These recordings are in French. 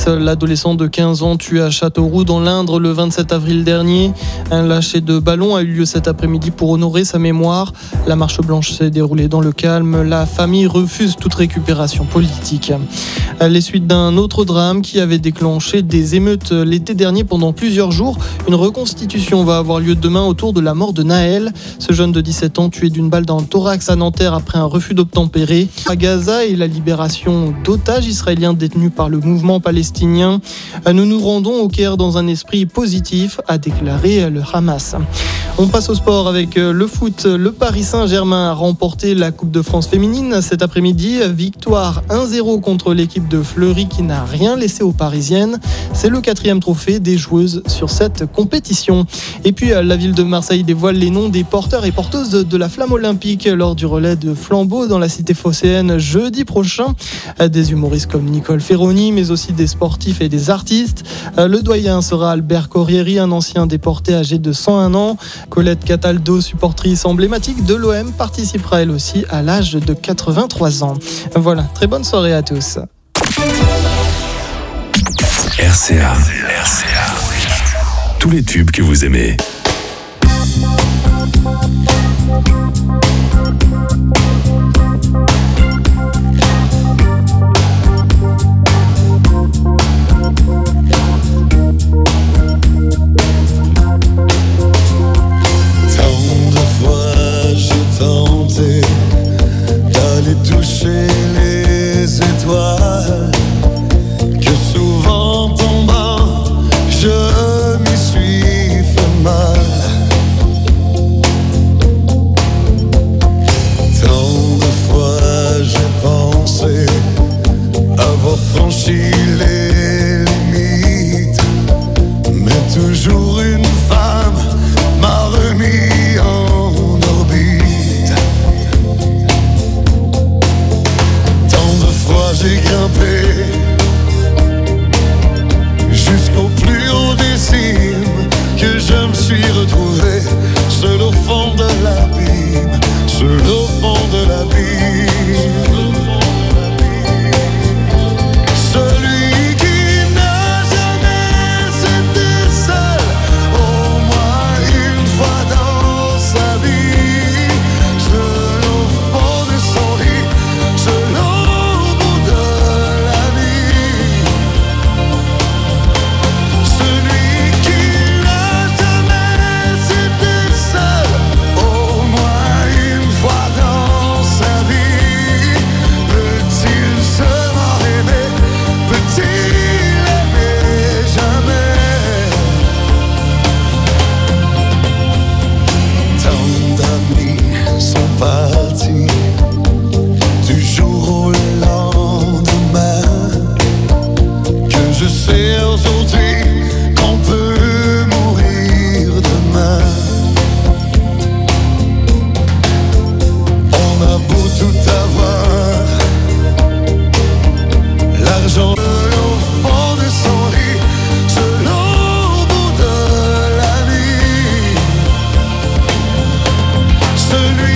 justice. L'adolescent de 15 ans tué à Châteauroux dans l'Indre le 27 avril dernier. Un lâcher de ballon a eu lieu cet après-midi pour honorer sa mémoire. La marche blanche s'est déroulée dans le calme. La famille refuse toute récupération politique. Les suites d'un autre drame qui avait déclenché des émeutes l'été dernier pendant plusieurs jours. Une reconstitution va avoir lieu demain autour de la mort de Naël. Ce jeune de 17 ans tué d'une balle dans le thorax à Nanterre après un refus d'obtempérer. À Gaza et la libération d'otages israéliens détenus par le mouvement palestinien. Nous nous rendons au Caire dans un esprit positif, a déclaré le Hamas. On passe au sport avec le foot. Le Paris Saint-Germain a remporté la Coupe de France féminine cet après-midi. Victoire 1-0 contre l'équipe de Fleury qui n'a rien laissé aux Parisiennes. C'est le 4e trophée des joueuses sur cette compétition. Et puis la ville de Marseille dévoile les noms des porteurs et porteuses de la flamme olympique lors du relais de flambeau dans la cité phocéenne jeudi prochain. Des humoristes comme Nicole Ferroni, mais aussi des sportifs et des artistes. Le doyen sera Albert Corrieri, un ancien déporté âgé de 101 ans. Colette Cataldo, supportrice emblématique de l'OM, participera elle aussi à l'âge de 83 ans. Voilà, très bonne soirée à tous. RCA. Tous les tubes que vous aimez. Toucher les étoiles que souvent tombant je m'y suis fait mal. Tant de fois j'ai pensé avoir franchi les limites, mais toujours une femme m'a remis en orbite. J'ai grimpé jusqu'au plus haut des cimes, que je me suis retrouvé seul au fond de l'abîme, seul au fond de l'abîme. Celui qui n'a jamais été seul, au moins une fois dans sa vie, seul au fond de son lit, seul au parti du jour au lendemain, que je sais aujourd'hui qu'on peut mourir demain. On a beau tout avoir, l'argent au fond de son lit, seul au bout de la nuit. Celui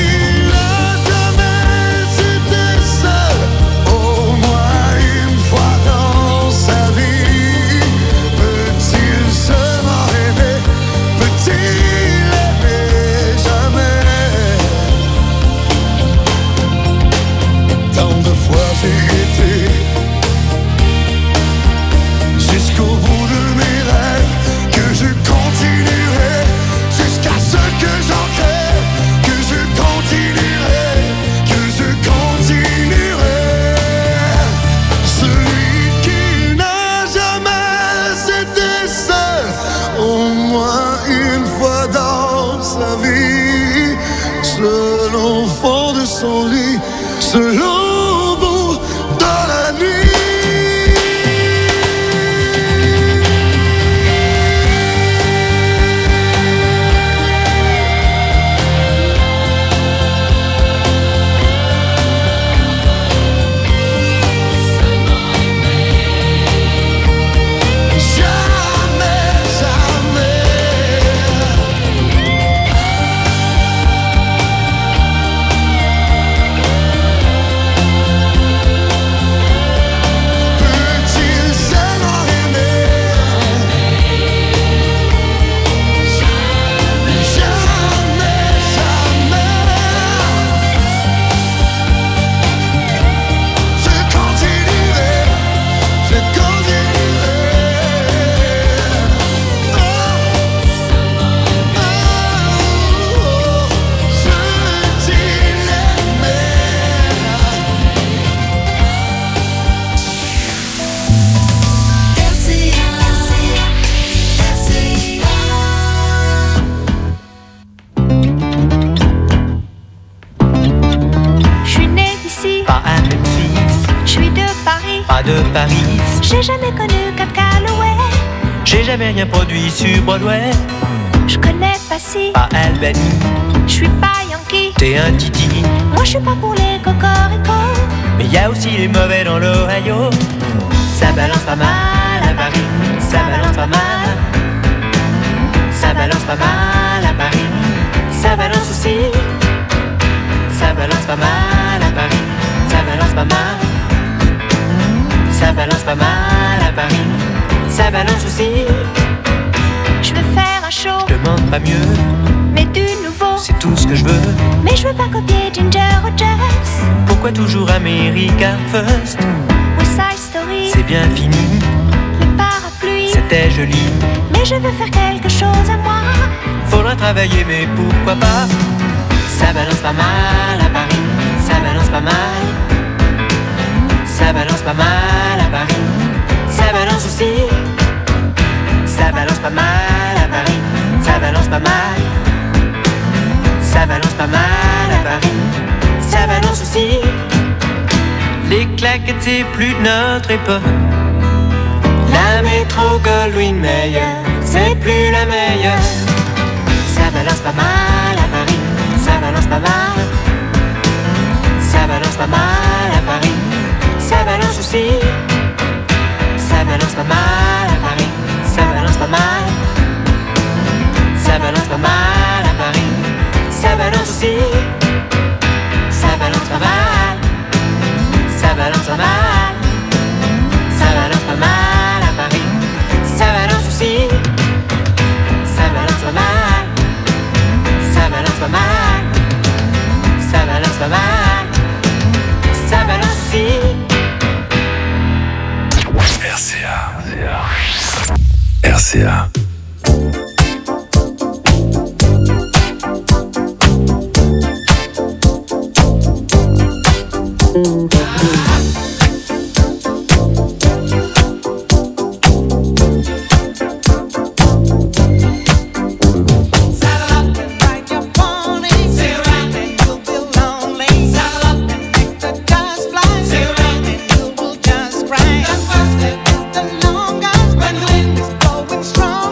seul au fond de son lit, seul au bout de la nuit. de Paris. J'ai jamais connu Cab Calloway. J'ai jamais rien produit sur Broadway. Je connais pas si, Pas Albany, je suis pas Yankee. t'es un titi. Moi je suis pas pour les cocoricots. Mais y a aussi les mauvais dans l'Ohio. Ça balance pas mal à Paris. Ça balance pas mal. Ça balance pas mal à Paris. Ça balance aussi. Ça balance pas mal à Paris. Ça balance pas mal. Ça balance pas mal à Paris. Ça balance aussi. Je veux faire un show, Je demande pas mieux, mais du nouveau. c'est tout ce que je veux. Mais je veux pas copier Ginger Rogers. Pourquoi toujours America First? West Side Story, C'est bien fini, les parapluies. c'était joli. Mais je veux faire quelque chose à moi. Faudra travailler, mais pourquoi pas? Ça balance pas mal à Paris. Ça balance pas mal. Ça balance pas mal à Paris. Ça balance aussi. Ça balance pas mal à Paris. Ça balance pas mal. Ça balance pas mal à Paris. Ça balance aussi. Les claquettes, c'est plus de notre époque. La métro Goldwyn Mayer, c'est plus la meilleure. Ça balance pas mal à Paris. Ça balance pas mal. Ça balance pas mal à Paris. Ça balance aussi. Ça balance pas mal à Paris. Ça balance pas mal. Ça balance pas mal à Paris. Ça balance aussi. Ça balance pas mal. Ça balance pas mal. Ça balance pas mal à Paris. Ça balance aussi. Ça balance pas mal. Ça balance pas mal. Ça balance pas mal. Ça balance aussi. RCA. Strong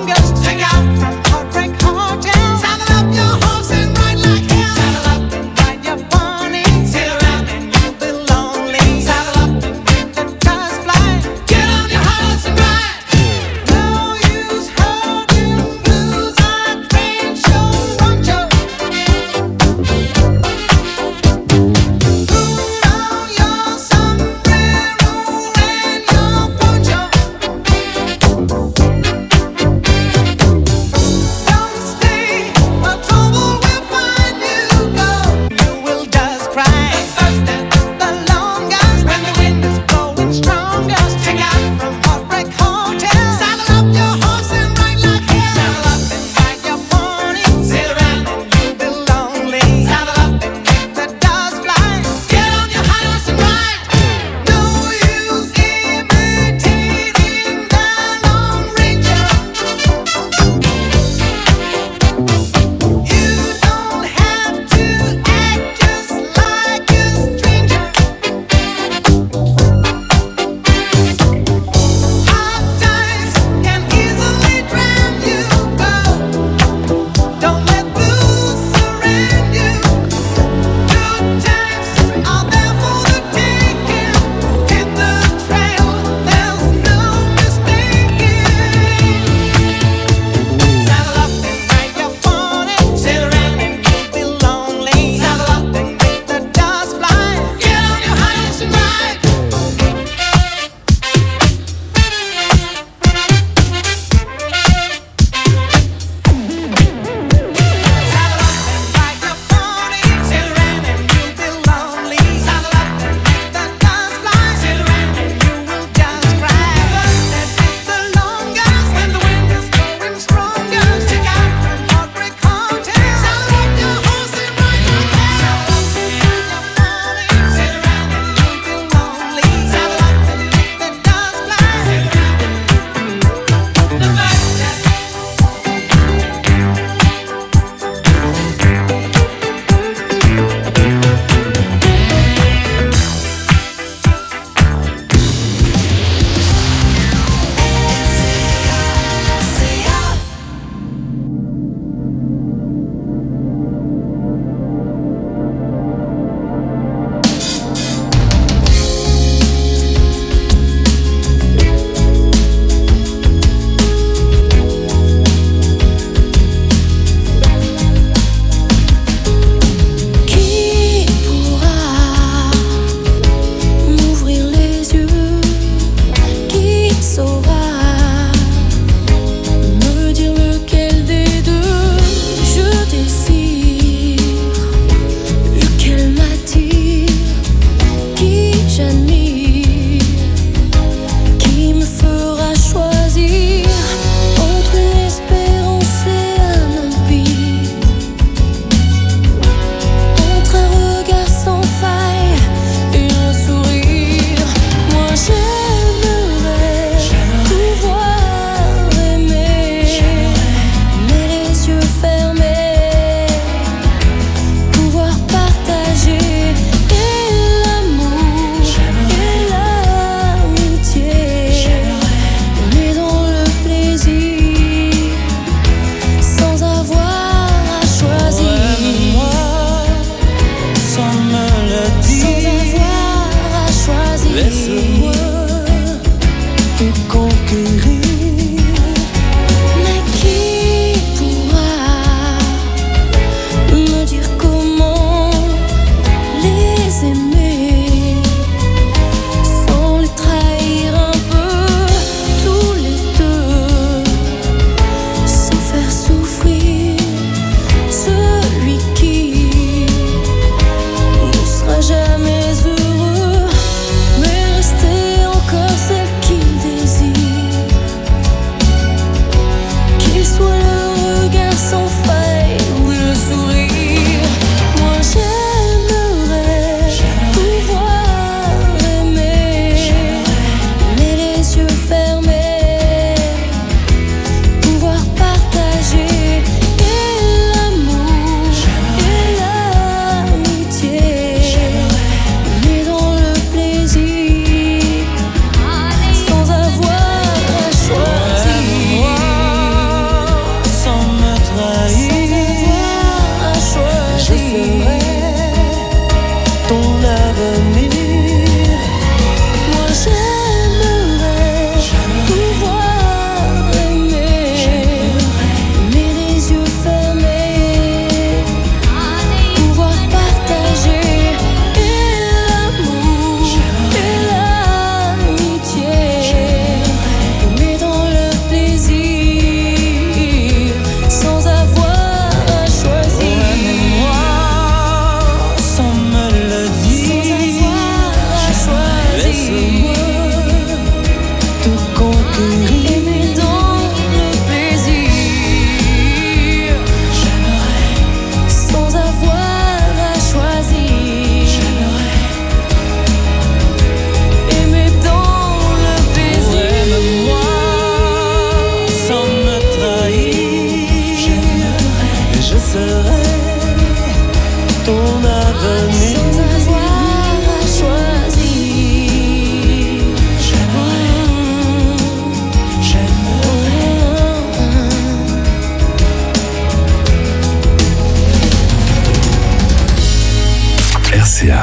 RCA.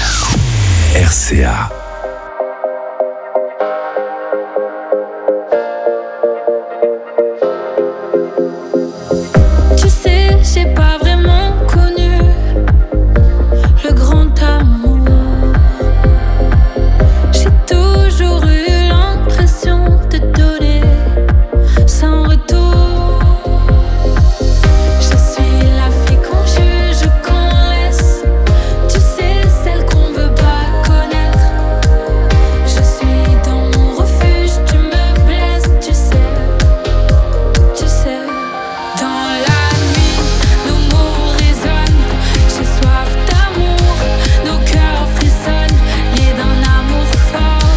RCA. Tu sais, j'ai pas vraiment connu le grand amour. J'ai toujours eu l'impression de donner sans retour. Je suis la fille qu'on juge, qu'on laisse. Tu sais, celle qu'on veut pas connaître. Je suis dans mon refuge, tu me blesses, tu sais. Dans la nuit, nos mots résonnent. J'ai soif d'amour, nos cœurs frissonnent, liés d'un amour fort.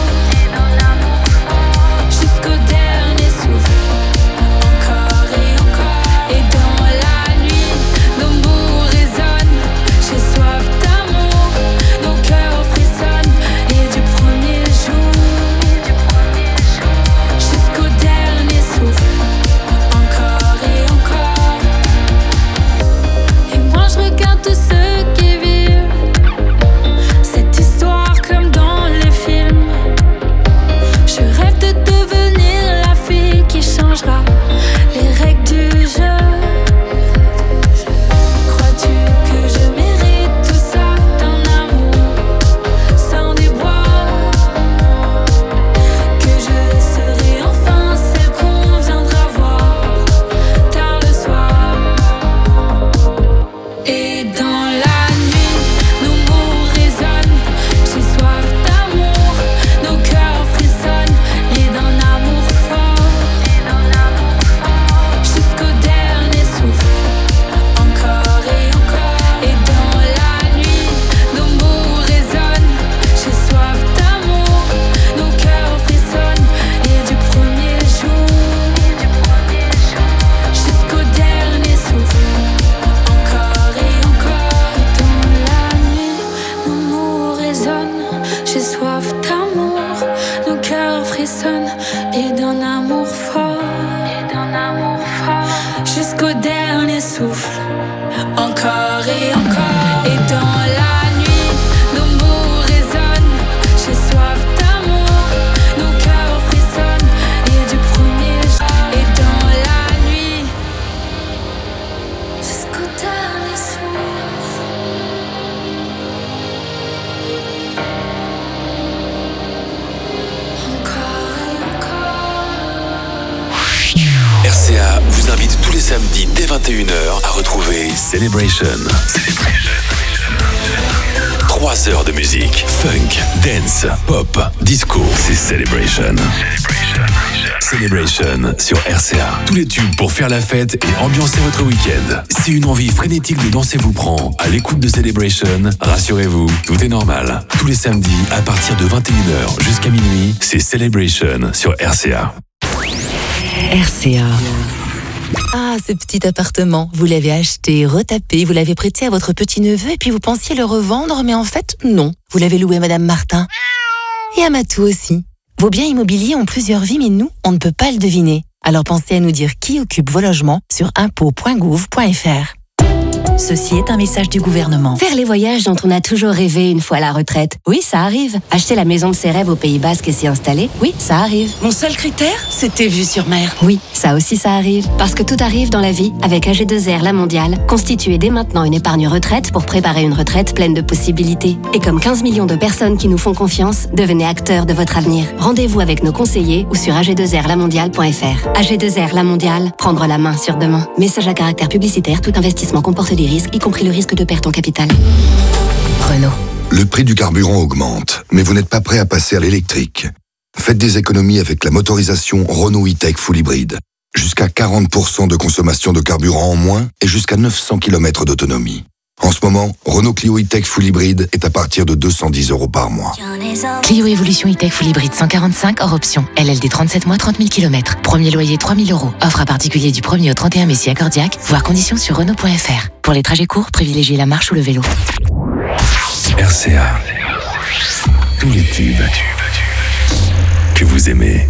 Jusqu'au dernier souffle, encore et encore. Et dans la nuit, nos mots résonnent. J'ai soif d'amour, nos cœurs frissonnent, liés du premier jour. Jusqu'au dernier souffle, encore et encore. Et moi je regarde tous ceux qui vivent cette histoire comme dans les films. Je rêve de devenir la fille qui changera les règles du jeu. Crois-tu que je mérite tout ça, d'un amour sans déboire? Que je serai enfin celle qu'on viendra voir tard le soir. Et dans la nuit, nos mots résonnent. J'ai soif d'amour, nos cœurs frissonnent, liés d'un amour fort. Jusqu'au dernier souffle, encore et encore. Et dans la nuit, nos mots résonnent. J'ai soif d'amour, nos cœurs frissonnent, liés du premier jour. Jusqu'au dernier souffle, encore et encore. Dans la nuit, nos mots résonnent. J'ai soif d'amour, nos cœurs frissonnent, et d'un amour fort. Jusqu'au dernier souffle, encore et encore. Et dans la nuit, nos mots résonnent. J'ai soif d'amour, nos cœurs frissonnent, et du premier jour. Et dans la nuit, jusqu'au dernier souffle. Encore et encore. RCA vous invite tous les samedis dès 21h à retrouver Celebration. 3 heures de musique. Funk, dance, pop, disco. C'est Celebration. Celebration sur RCA. Tous les tubes pour faire la fête et ambiancer votre week-end. Si une envie frénétique de danser vous prend à l'écoute de Celebration, rassurez-vous, tout est normal. Tous les samedis à partir de 21h jusqu'à minuit, c'est Celebration sur RCA. RCA. Ah, ce petit appartement, vous l'avez acheté, retapé, vous l'avez prêté à votre petit-neveu et puis vous pensiez le revendre, mais en fait, non. Vous l'avez loué à Madame Martin. Et à Matou aussi. Vos biens immobiliers ont plusieurs vies, mais nous, on ne peut pas le deviner. Alors pensez à nous dire qui occupe vos logements sur impôts.gouv.fr. Ceci est un message du gouvernement. Faire les voyages dont on a toujours rêvé une fois à la retraite. Oui, ça arrive. Acheter la maison de ses rêves au Pays Basque et s'y installer. Oui, ça arrive. Mon seul critère, c'était vue sur mer. Oui, ça aussi ça arrive. Parce que tout arrive dans la vie avec AG2R La Mondiale. Constituez dès maintenant une épargne retraite pour préparer une retraite pleine de possibilités. Et comme 15 millions de personnes qui nous font confiance, devenez acteurs de votre avenir. Rendez-vous avec nos conseillers ou sur ag2rlamondiale.fr. AG2R La Mondiale, prendre la main sur demain. Message à caractère publicitaire, tout investissement comporte des risques, y compris le risque de perte en capital. Renault. Le prix du carburant augmente, mais vous n'êtes pas prêt à passer à l'électrique. Faites des économies avec la motorisation Renault E-Tech Full Hybrid. Jusqu'à 40% de consommation de carburant en moins et jusqu'à 900 km d'autonomie. En ce moment, Renault Clio E-Tech Full Hybrid est à partir de 210 € par mois. Clio Evolution E-Tech Full Hybrid 145 hors option. LLD 37 mois, 30 000 km. Premier loyer 3 000 €. Offre à particulier du 1er au 31 mai si accordiaque. Voir conditions sur Renault.fr. Pour les trajets courts, privilégiez la marche ou le vélo. RCA. Tous les tubes que vous aimez.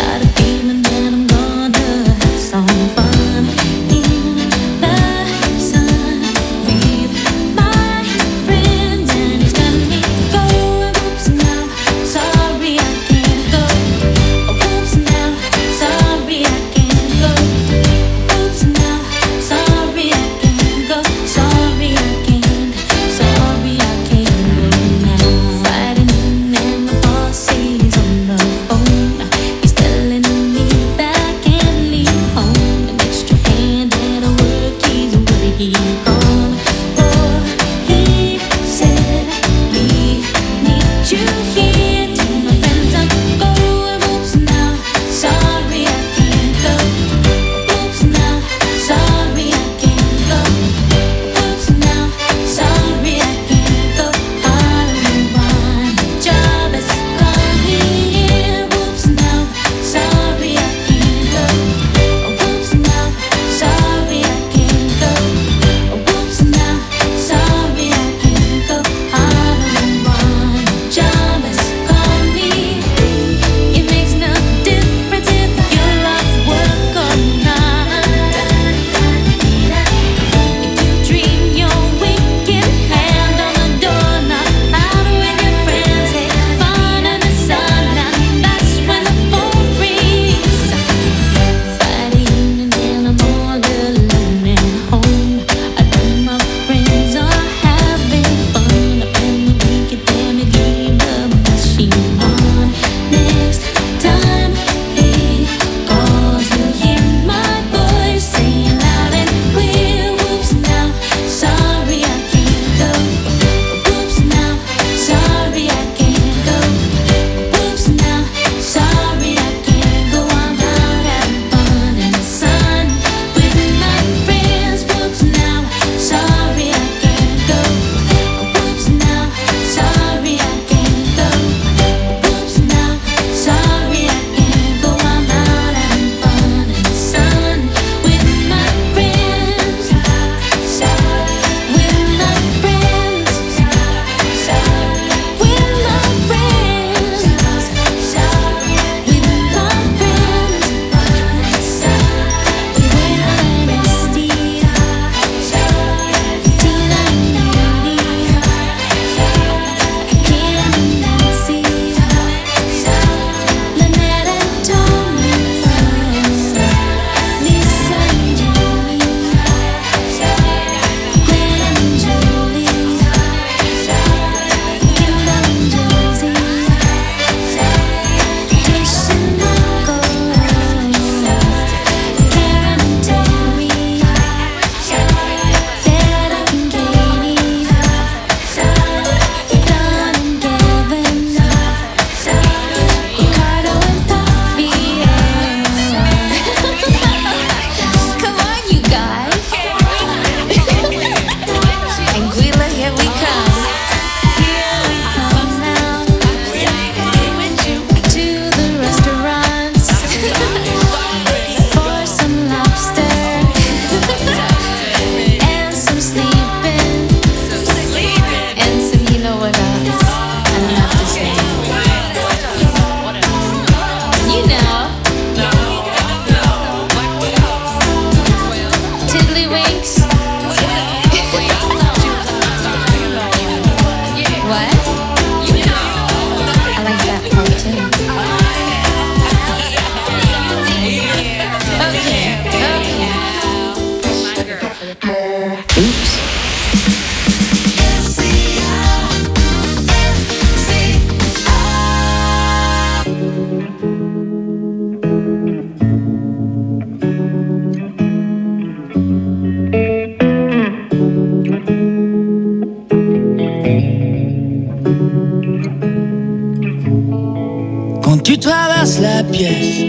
Tu traverses la pièce,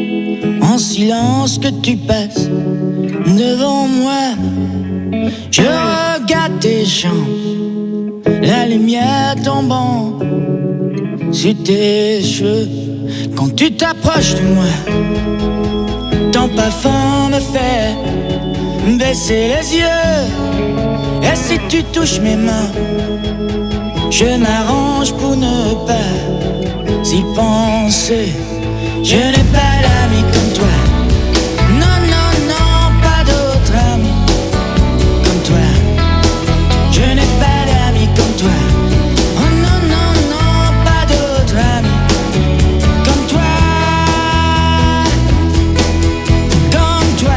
en silence que tu passes devant moi. Je regarde tes jambes, la lumière tombant sur tes cheveux. Quand tu t'approches de moi, ton parfum me fait baisser les yeux. Et si tu touches mes mains, je m'arrange pour ne pas y penser. Je n'ai pas d'amis comme toi. Non, non, non, pas d'autres amis comme toi. Je n'ai pas d'amis comme toi. Oh non, non, non, pas d'autres amis comme toi. Comme toi.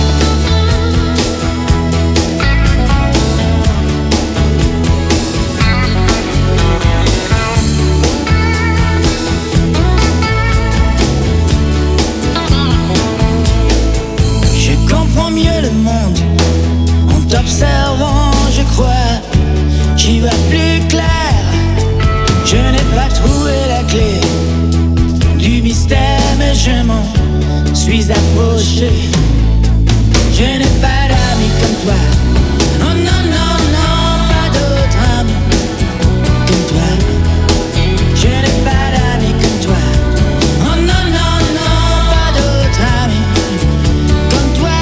Je comprends mieux le monde en t'observant, je crois. J'y vois plus clair. Je n'ai pas trouvé la clé du mystère, mais je m'en suis approché. Je n'ai pas d'amis comme toi. Oh non, non, non, pas d'autres amis comme toi. Je n'ai pas d'amis comme toi. Oh non, non, non, pas d'autres amis comme toi.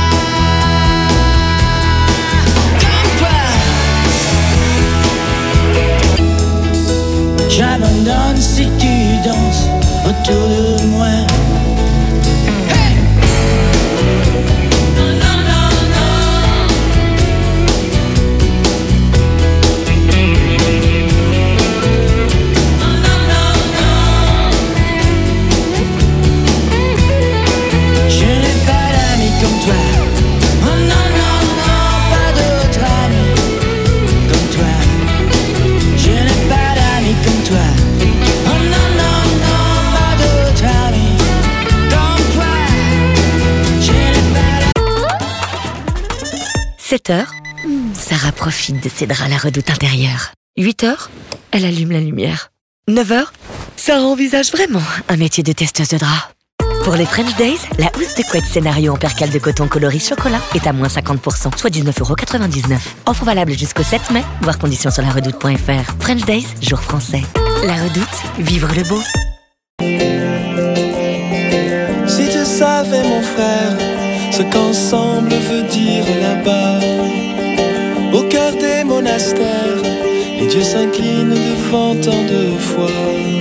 J'abandonne si tu danses autour de moi. Hey! Non, non, non, non. Non, non, non, non. Je n'ai pas d'amis comme toi. Oh non, non, non, pas d'autres amis comme toi. Je n'ai pas d'amis comme toi. Oh non, non, non, pas d'autres amis comme toi. Je n'ai pas d'amis. 7h, Sarah profite de ses draps à la redoute intérieure. 8h, elle allume la lumière. 9h, Sarah envisage vraiment un métier de testeuse de draps. Pour les French Days, la housse de couette scénario en percale de coton coloris chocolat est à moins 50%, soit 19,99€. Offre valable jusqu'au 7 mai, voir conditions sur laredoute.fr. French Days, jour français. La Redoute, vivre le beau. Si tu savais mon frère, ce qu'ensemble veut dire là-bas, au cœur des monastères, les dieux s'inclinent devant tant de foi.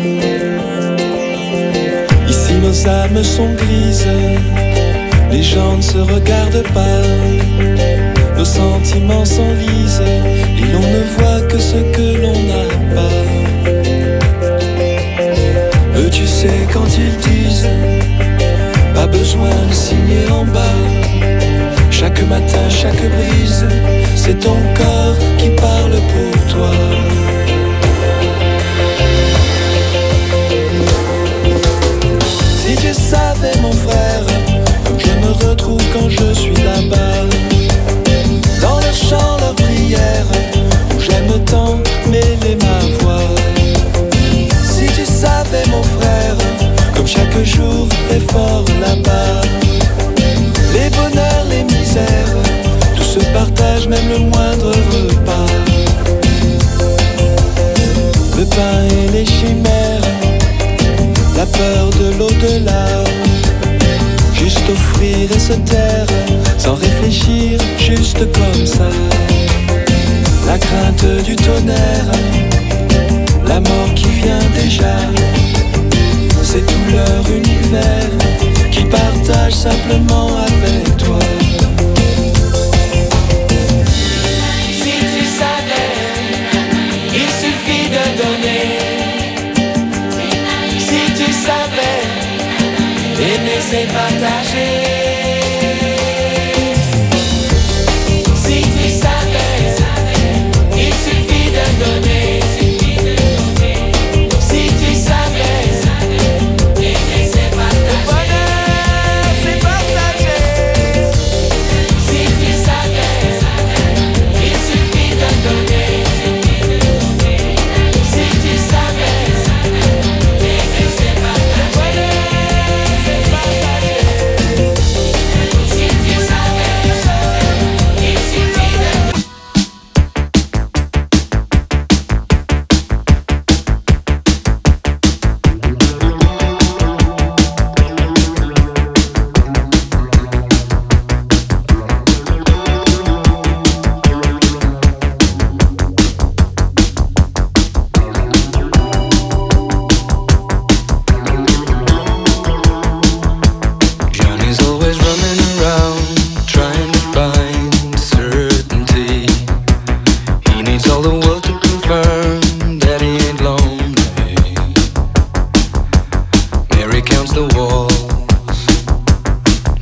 Ici nos âmes sont grises, les gens ne se regardent pas, nos sentiments s'enlisent et l'on ne voit que ce que l'on n'a pas. Eux tu sais quand ils disent, pas besoin de signer en bas. Chaque matin, chaque brise, c'est ton corps qui parle pour toi. Si tu savais mon frère, comme je me retrouve quand je suis là-bas, dans le chant, leur prière, où j'aime tant mêler ma voix. Si tu savais mon frère, comme chaque jour est fort là-bas, les bonheurs, les misères, tout se partage, même le moindre repas. Le pain et les chimères, la peur de l'au-delà, juste offrir et se taire, sans réfléchir, juste comme ça. La crainte du tonnerre, la mort qui vient déjà, c'est tout leur univers qu'ils partagent simplement avec toi. Si tu savais, il suffit de donner. Si tu savais, aimer c'est partager. Si tu savais, il suffit de donner. Si tu savais, aimer c'est partager. C'est partager. Si tu savais, il suffit de donner. Si tu savais, aimer c'est partager. C'est partager.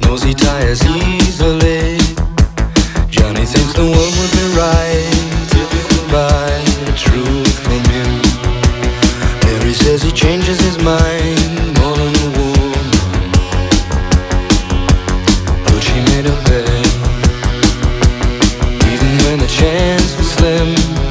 knows he tires easily. Johnny thinks the world would be right if he could buy the truth from him. Mary says he changes his mind more than a woman, but she made a bet, even when the chance was slim.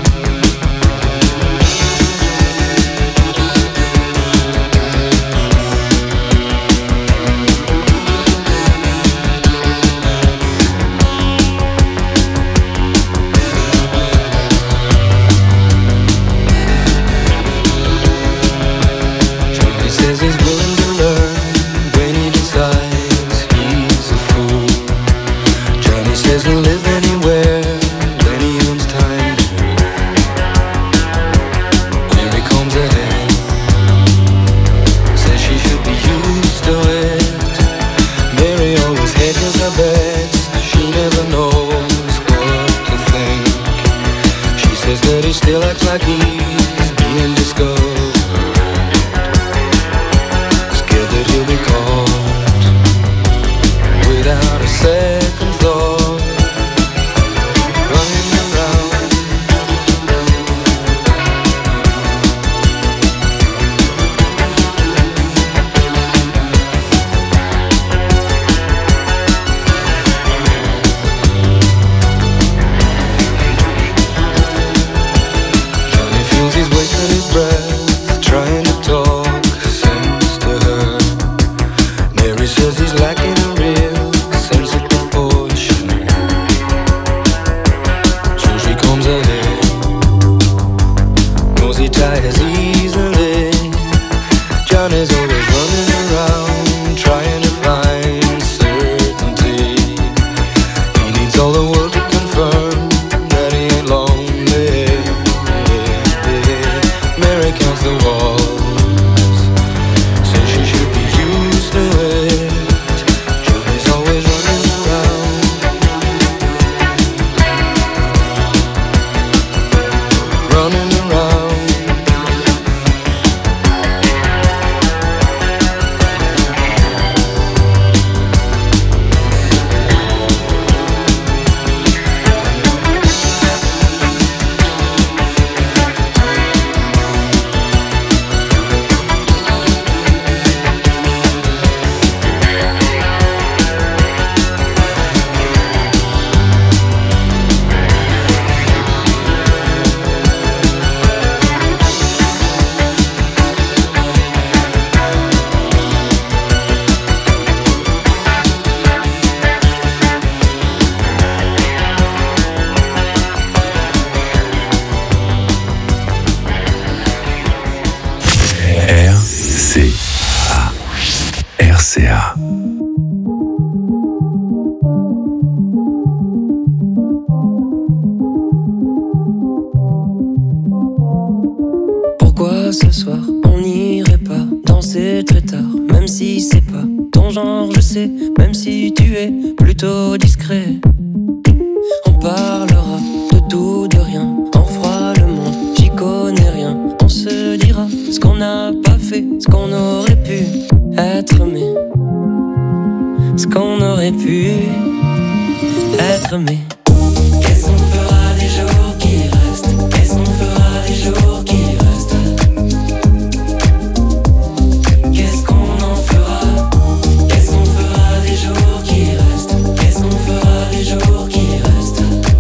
RCA. Pourquoi ce soir on n'irait pas danser très tard, même si c'est pas ton genre, je sais, même si tu es plutôt discret. On parlera de tout, de rien, on fera le monde, j'y connais rien. On se dira ce qu'on n'a pas fait, ce qu'on aurait pu être aimé, ce qu'on aurait pu être aimé. Qu'est-ce qu'on fera des jours qui restent? Qu'est-ce qu'on fera des jours qui restent? Qu'est-ce qu'on en fera? Qu'est-ce qu'on fera des jours qui restent? Qu'est-ce qu'on fera des jours qui restent?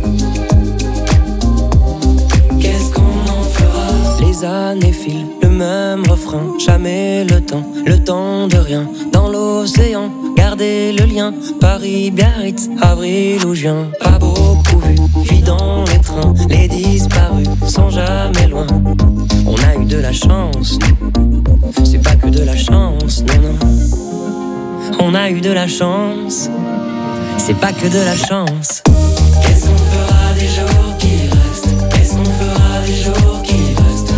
Qu'est-ce qu'on en fera? Les années filent, le même refrain, jamais le temps de rien. Dans l'océan, garder le lien, Paris, Biarritz, avril ou juin. Pas beaucoup vu, vie dans les trains, les disparus sont jamais loin. On a eu de la chance, c'est pas que de la chance, non, non. On a eu de la chance, c'est pas que de la chance. Qu'est-ce qu'on fera des jours qui restent? Qu'est-ce qu'on fera des jours qui restent?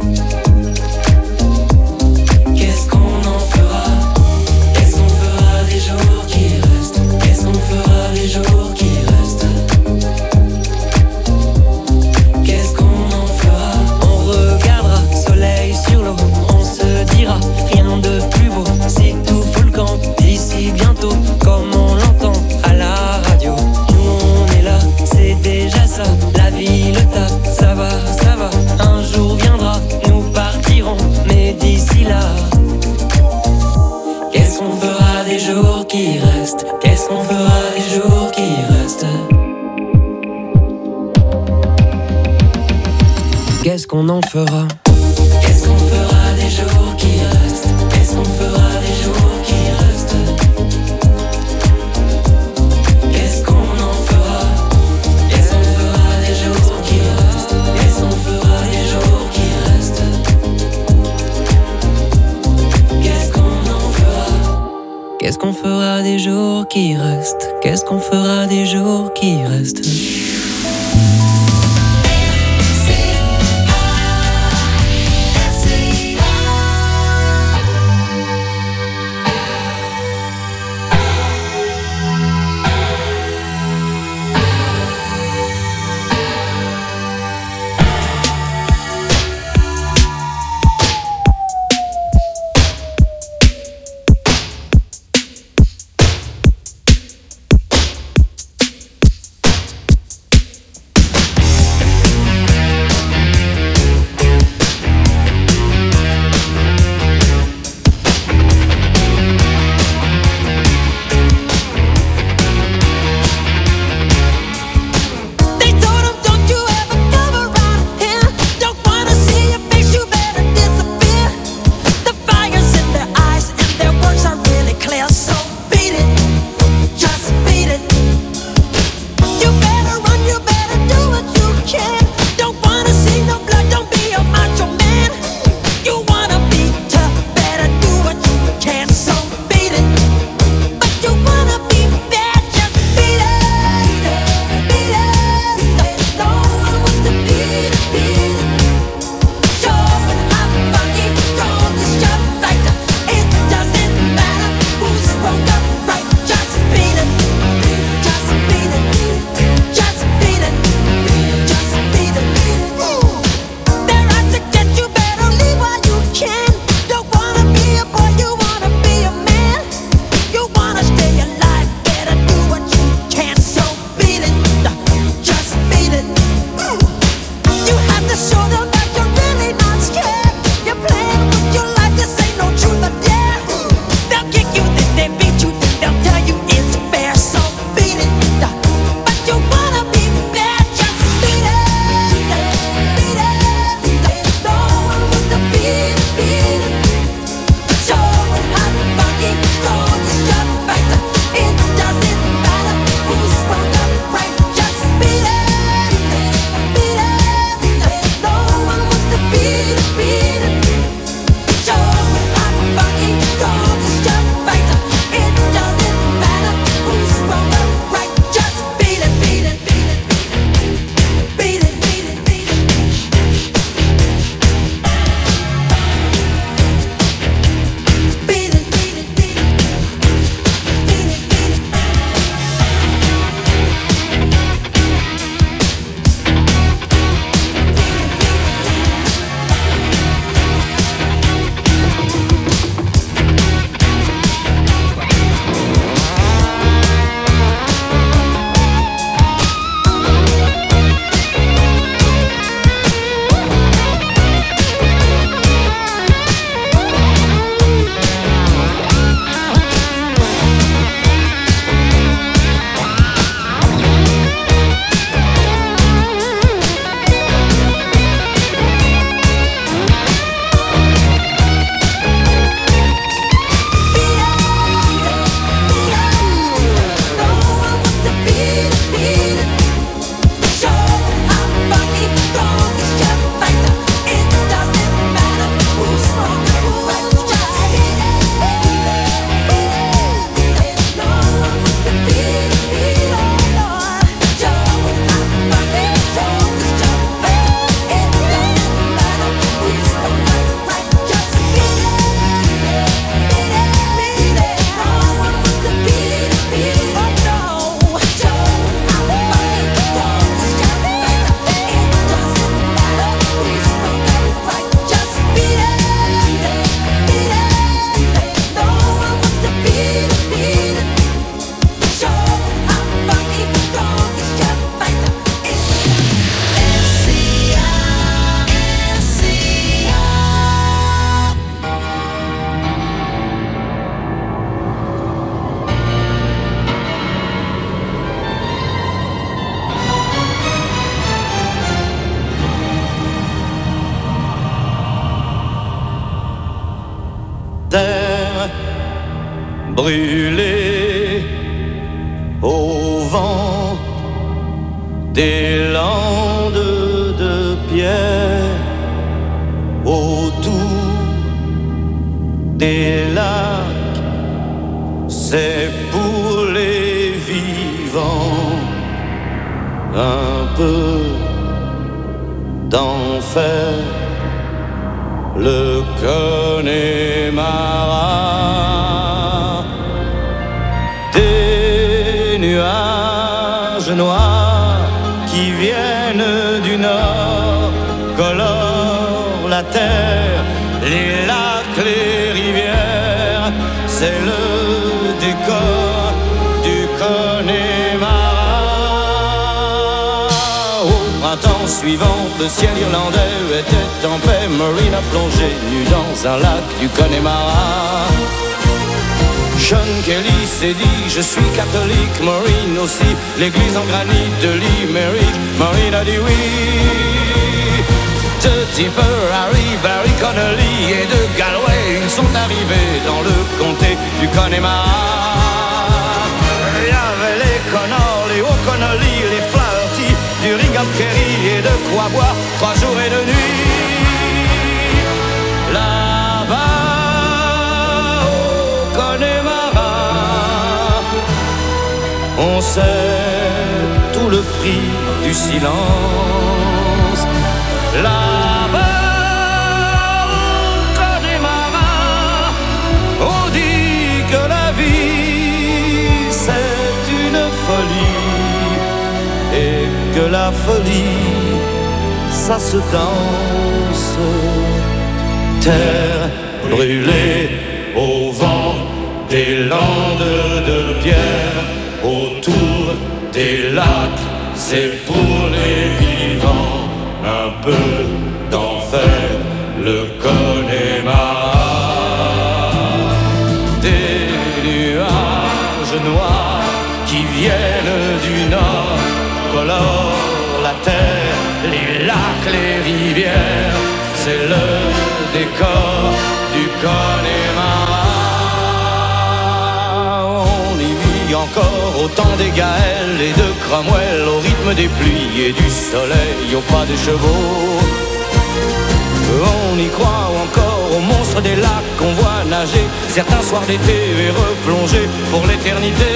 Qu'est-ce qu'on en fera? Qu'est-ce qu'on fera des jours qui restent? Qu'est-ce qu'on fera des jours qui restent? Qu'est-ce qu'on en fera? On regardera soleil sur l'eau, on se dira rien de plus beau. Si tout fout le camp d'ici bientôt, comme on des jours qui restent? Qu'est-ce qu'on fera des jours qui restent? Qu'est-ce qu'on en fera? Qu'est-ce qu'on fera des jours qui restent? Qu'est-ce qu'on fera des jours qui restent? Qu'est-ce qu'on en fera? Qu'est-ce qu'on fera des jours qui restent? Qu'est-ce qu'on fera des jours qui restent? Qu'est-ce qu'on en fera? Qu'est-ce qu'on fera des jours qui restent? Qu'est-ce qu'on fera des jours qui restent? brûlé au vent des landes de pierre, autour des lacs, c'est pour les vivants un peu d'enfer, le Connemara. Des nuages noirs qui viennent du nord colorent la terre, les lacs, les rivières, c'est le décor du Connemara. Au printemps suivant, le ciel irlandais était en paix. Maureen a plongé nue dans un lac du Connemara. John Kelly s'est dit, je suis catholique, Maureen aussi, l'église en granit de Limerick. Maureen a dit oui. De Tipper, Harry, Barry, Connolly et de Galway, ils sont arrivés dans le comté du Connemara. Il y avait les Connors, les O'Connolly, les Flaherty, du Ring of Kerry et de quoi boire 3 jours et 2 nuits. Là-bas, au Connemara, on sait tout le prix du silence. Là-bas, au Connemara, on dit que la vie c'est une folie et que la folie ça se danse. Terre brûlée au vent des landes de pierre, autour des lacs, c'est pour les vivants un peu d'enfer, le Connemara. Des nuages noirs qui viennent du nord colorent la terre, les lacs, les rivières, c'est le décor du Connemara. On y vit encore au temps des Gaëls et de Cromwell, au rythme des pluies et du soleil, au pas des chevaux. On y croit encore aux monstres des lacs qu'on voit nager certains soirs d'été et replonger pour l'éternité.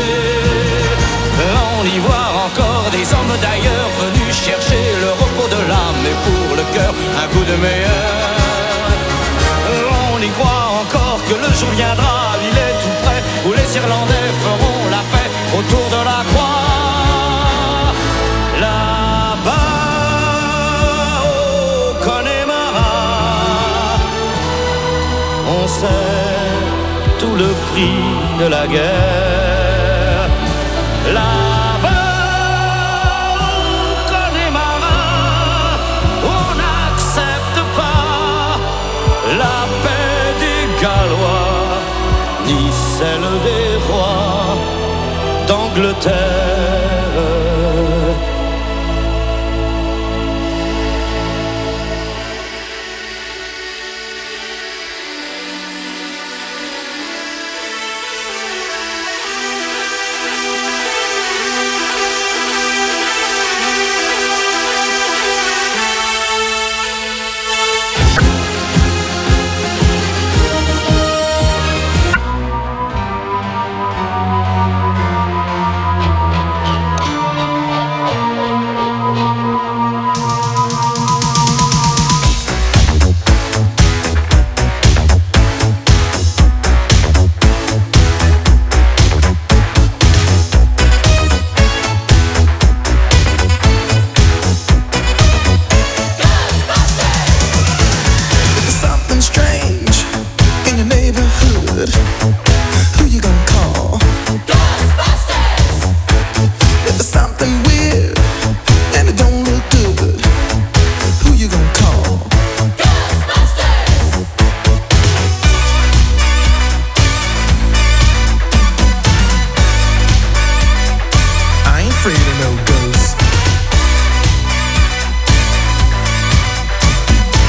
On y voit encore des hommes d'ailleurs venus chercher le repos de l'âme et pour le cœur un coup de meilleur. On y croit encore que le jour viendra, il est tout près, où les Irlandais feront la paix autour de la croix. Là-bas, au Connemara, on sait tout le prix de la guerre. Là-bas, au Connemara, on n'accepte pas la paix des Gallois, ni celle des rois d'Angleterre.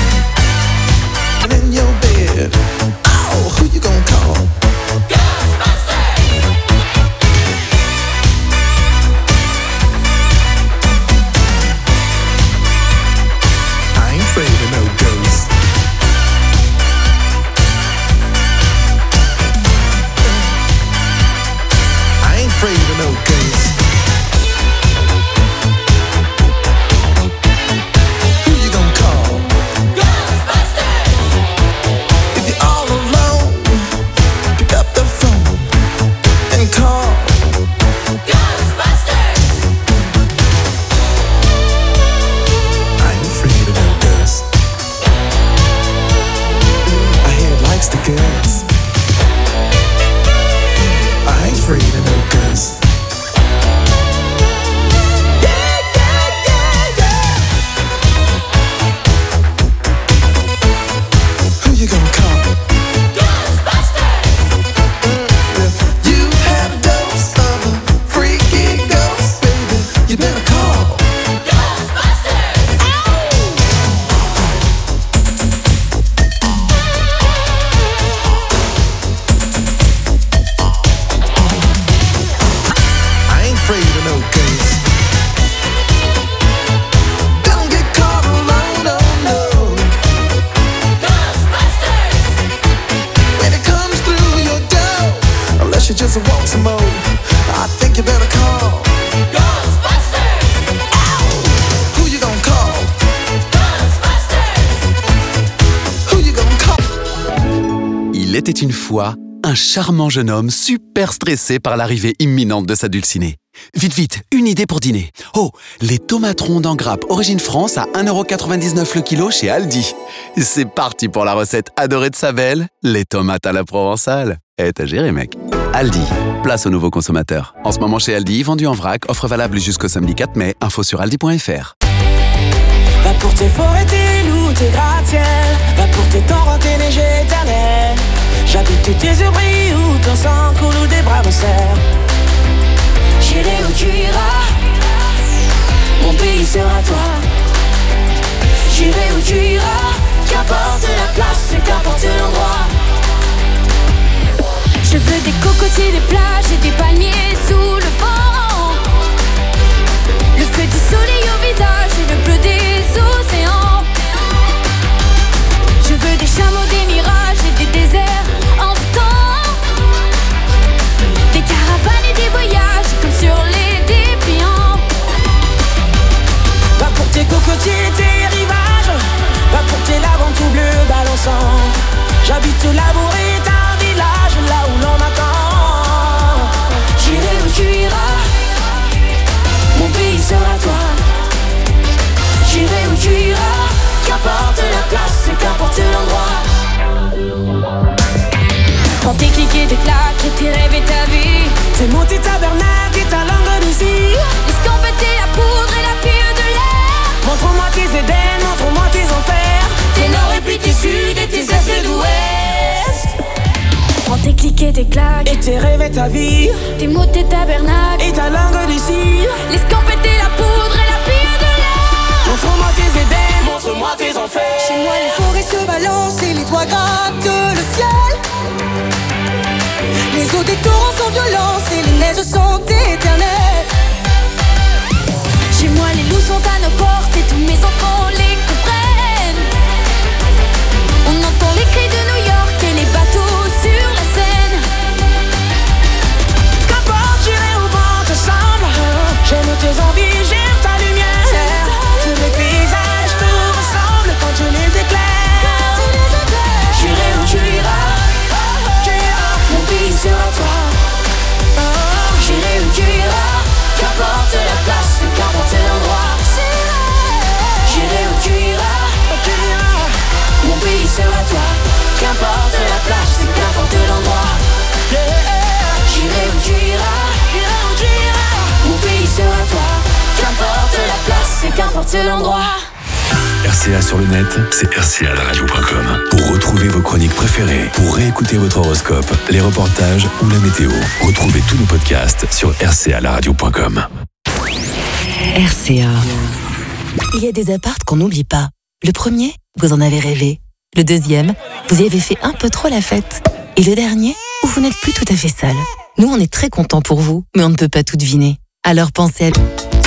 Oh, who you gonna call? Ghostbusters! afraid of no ghosts. Who you gonna call? Ghostbusters! If you're all alone, pick up the phone and call Ghostbusters! I ain't afraid of no ghosts. I hear it likes the girls. I ain't afraid of no ghosts. Who you gonna call? Ghostbusters! If you have a dose of a freaky ghost, baby, you better call Ghostbusters! I ain't afraid of no ghosts. Don't get caught alone, oh no. When it comes through your door, unless you just want some more, I think you better call Ghostbusters! Who you gonna call? Ghostbusters! Who you gonna call? Il était une fois un charmant jeune homme super stressé par l'arrivée imminente de sa dulcinée. Vite, vite, une idée pour dîner. Oh, les tomates rondes en grappe Origine France à 1,99€ le kilo chez Aldi. C'est parti pour la recette adorée de sa belle, les tomates à la provençale. T'as géré, mec. Aldi, place aux nouveaux consommateurs. En ce moment chez Aldi, vendu en vrac, offre valable jusqu'au samedi 4 mai. Info sur aldi.fr. Va pour tes forêts, tes loups, tes gratte-ciel. Va pour tes torrents, tes neiges éternelles. J'habite tes abris où ton sang coule ou des bras me serrent. J'irai où tu iras, mon pays sera toi. J'irai où tu iras, qu'importe la place et qu'importe l'endroit. Je veux des cocotiers, des plages et des palmiers sous le vent. Le feu du soleil au visage et le bleu des océans. Je veux des chameaux, des mirages et des déserts en temps. Des caravanes et des voyages comme sur les dépliants. Va pour tes cocotiers et tes rivages. Va pour tes laves tout bleu balançant. J'habite Labour et un village là où l'on m'attend. J'irai où tu iras, mon pays sera toi. J'irai où tu iras, qu'importe la place et qu'importe l'endroit. Quand tes clics et tes claques et tes rêves et ta vie, c'est monter tabernacle et ta langue d'usine. Escampette la poudre et la fille de l'air. Montre-moi tes Éden, montre-moi tes enfers. Tes nord et puis tes sud et tes est et d'ouest. Prends tes clics et tes claques et tes rêves et ta vie. Tes mots, tes tabernacles et ta langue d'ici. L'escampette la poudre et la fille de l'air. Montre-moi tes Éden, montre-moi tes enfers. Chez moi les forêts se balancent et les toits grattent le ciel. Les eaux des torrents sont violentes et les neiges sont éternelles. Chez moi les loups sont à nos portes et tous mes enfants les comprennent. On entend les cris de New York et les bateaux sur la Seine. Qu'importe, j'irai où vent te semble. J'aime tes envies, j'aime ta lumière. Tous les paysages nous ressemblent quand tu les éclaires. J'irai où tu iras, mon pays sera toi. J'irai où tu iras, qu'importe la place, qu'importe l'endroit. J'irai où tu iras, mon pays sera toi. Qu'importe la place, qu'importe l'endroit. J'irai où tu iras, mon pays sera toi. Qu'importe la place, qu'importe l'endroit. RCA sur le net, c'est rca-la-radio.com. Pour retrouver vos chroniques préférées, pour réécouter votre horoscope, les reportages ou la météo, retrouvez tous nos podcasts sur rca-la-radio.com. RCA. Il y a des apparts qu'on n'oublie pas. Le premier, vous en avez rêvé. Le deuxième, vous y avez fait un peu trop la fête. Et le dernier, où vous n'êtes plus tout à fait seul. Nous, on est très contents pour vous, mais on ne peut pas tout deviner. Alors pensez à...